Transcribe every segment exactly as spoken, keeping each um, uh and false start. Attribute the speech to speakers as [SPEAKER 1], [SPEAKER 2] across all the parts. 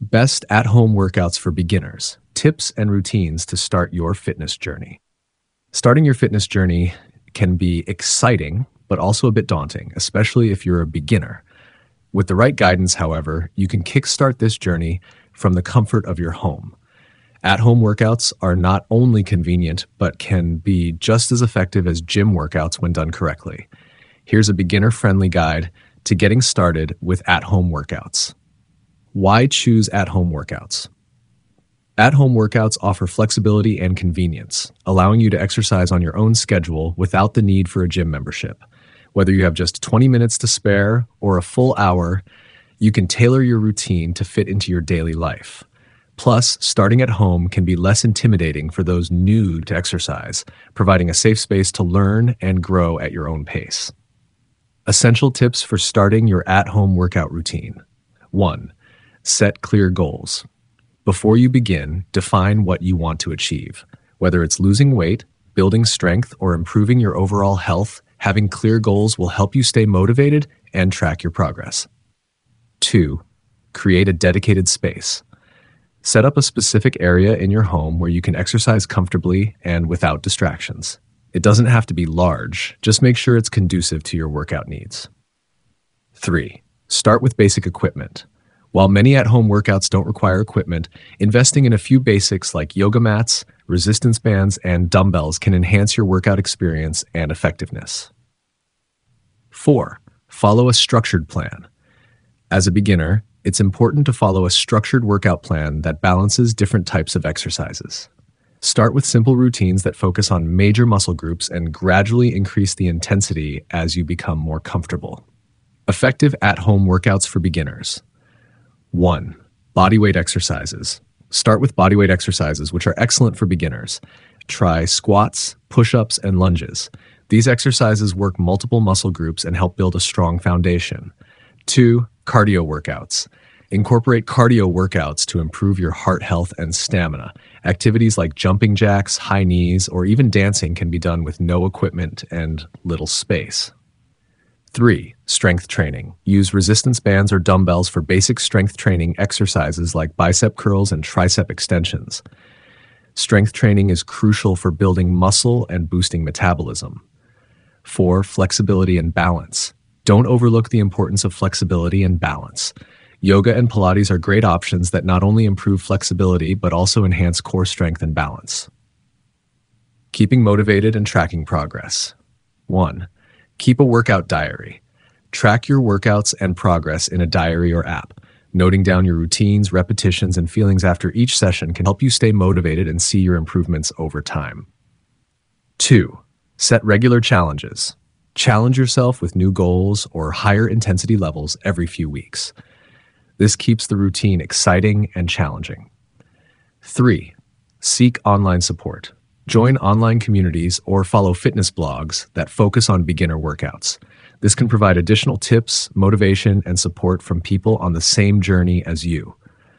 [SPEAKER 1] Best at-home workouts for beginners, tips and routines to start your fitness journey. Starting your fitness journey can be exciting, but also a bit daunting, especially if you're a beginner. With the right guidance, however, you can kickstart this journey from the comfort of your home. At-home workouts are not only convenient, but can be just as effective as gym workouts when done correctly. Here's a beginner-friendly guide to getting started with at-home workouts. Why choose at-home workouts? At-home workouts offer flexibility and convenience, allowing you to exercise on your own schedule without the need for a gym membership. Whether you have just twenty minutes to spare or a full hour, you can tailor your routine to fit into your daily life. Plus, starting at home can be less intimidating for those new to exercise, providing a safe space to learn and grow at your own pace. Essential tips for starting your at-home workout routine. one. Set clear goals. Before you begin, define what you want to achieve. Whether it's losing weight, building strength, or improving your overall health, having clear goals will help you stay motivated and track your progress. two. Create a dedicated space. Set up a specific area in your home where you can exercise comfortably and without distractions. It doesn't have to be large, just make sure it's conducive to your workout needs. three. Start with basic equipment. While many at-home workouts don't require equipment, investing in a few basics like yoga mats, resistance bands, and dumbbells can enhance your workout experience and effectiveness. four. Follow a structured plan. As a beginner, it's important to follow a structured workout plan that balances different types of exercises. Start with simple routines that focus on major muscle groups and gradually increase the intensity as you become more comfortable. Effective at-home workouts for beginners. one. Bodyweight exercises. Start with bodyweight exercises, which are excellent for beginners. Try squats, push-ups, and lunges. These exercises work multiple muscle groups and help build a strong foundation. two. Cardio workouts. Incorporate cardio workouts to improve your heart health and stamina. Activities like jumping jacks, high knees, or even dancing can be done with no equipment and little space. three. Strength training. Use resistance bands or dumbbells for basic strength training exercises like bicep curls and tricep extensions. Strength training is crucial for building muscle and boosting metabolism. four. Flexibility and balance. Don't overlook the importance of flexibility and balance. Yoga and Pilates are great options that not only improve flexibility but also enhance core strength and balance. Keeping motivated and tracking progress. one. Keep a workout diary. Track your workouts and progress in a diary or app. Noting down your routines, repetitions, and feelings after each session can help you stay motivated and see your improvements over time. two. Set regular challenges. Challenge yourself with new goals or higher intensity levels every few weeks. This keeps the routine exciting and challenging. three. Seek online support. Join online communities or follow fitness blogs that focus on beginner workouts. This can provide additional tips, motivation, and support from people on the same journey as you.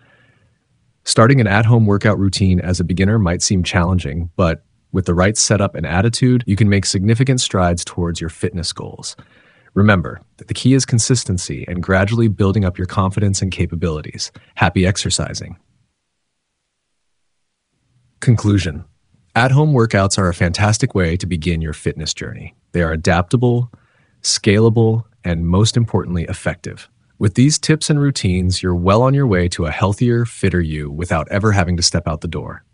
[SPEAKER 1] Starting an at-home workout routine as a beginner might seem challenging, but with the right setup and attitude, you can make significant strides towards your fitness goals. Remember that the key is consistency and gradually building up your confidence and capabilities. Happy exercising. Conclusion. At-home workouts are a fantastic way to begin your fitness journey. They are adaptable, scalable, and most importantly, effective. With these tips and routines, you're well on your way to a healthier, fitter you without ever having to step out the door.